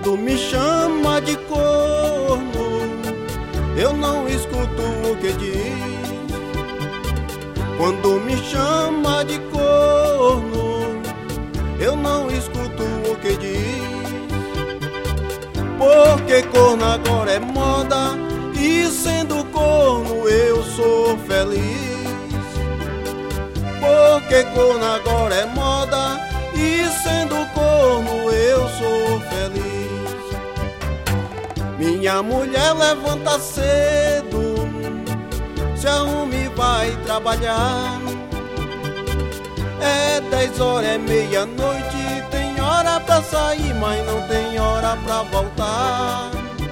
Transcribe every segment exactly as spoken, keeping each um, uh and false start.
Quando me chama de corno, eu não escuto o que diz. Quando me chama de corno, eu não escuto o que diz. Porque corno agora é moda, e sendo corno eu sou feliz. Porque corno agora é moda, e sendo corno eu sou feliz. Minha mulher levanta cedo, se arruma e vai trabalhar. É dez horas, é meia-noite, tem hora pra sair, mas não tem hora pra voltar.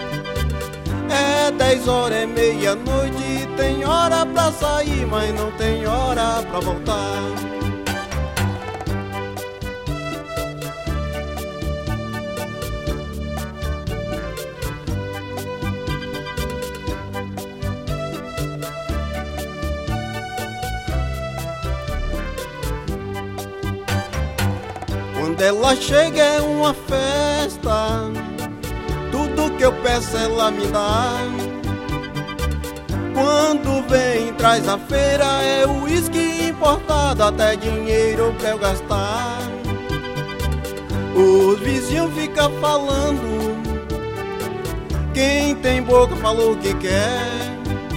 É dez horas, é meia-noite, tem hora pra sair, mas não tem hora pra voltar. Quando ela chega é uma festa, tudo que eu peço ela me dá. Quando vem traz a feira, é uísque importado, até dinheiro pra eu gastar. Os vizinhos ficam falando, quem tem boca falou o que quer.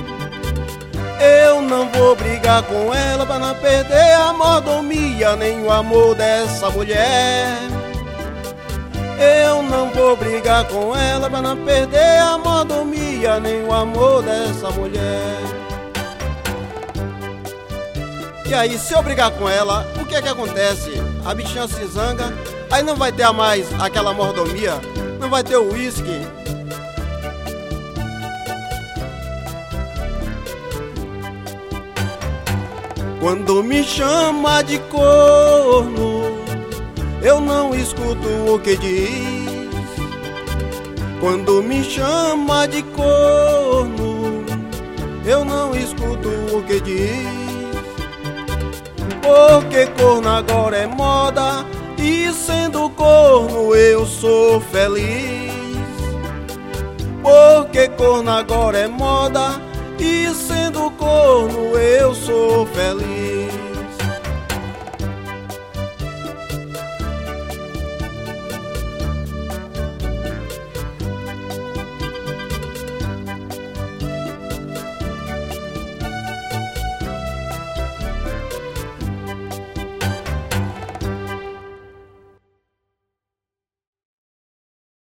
Eu não vou brigar com ela pra não perder a mordomia, nem o amor dessa mulher. Eu não vou brigar com ela pra não perder a mordomia, nem o amor dessa mulher. E aí, se eu brigar com ela, o que é que acontece? A bichinha se zanga, aí não vai ter mais aquela mordomia, não vai ter o uísque. Quando me chama de corno, eu não escuto o que diz. Quando me chama de corno, eu não escuto o que diz. Porque corno agora é moda, e sendo corno eu sou feliz. Porque corno agora é moda, e sendo corno eu sou feliz.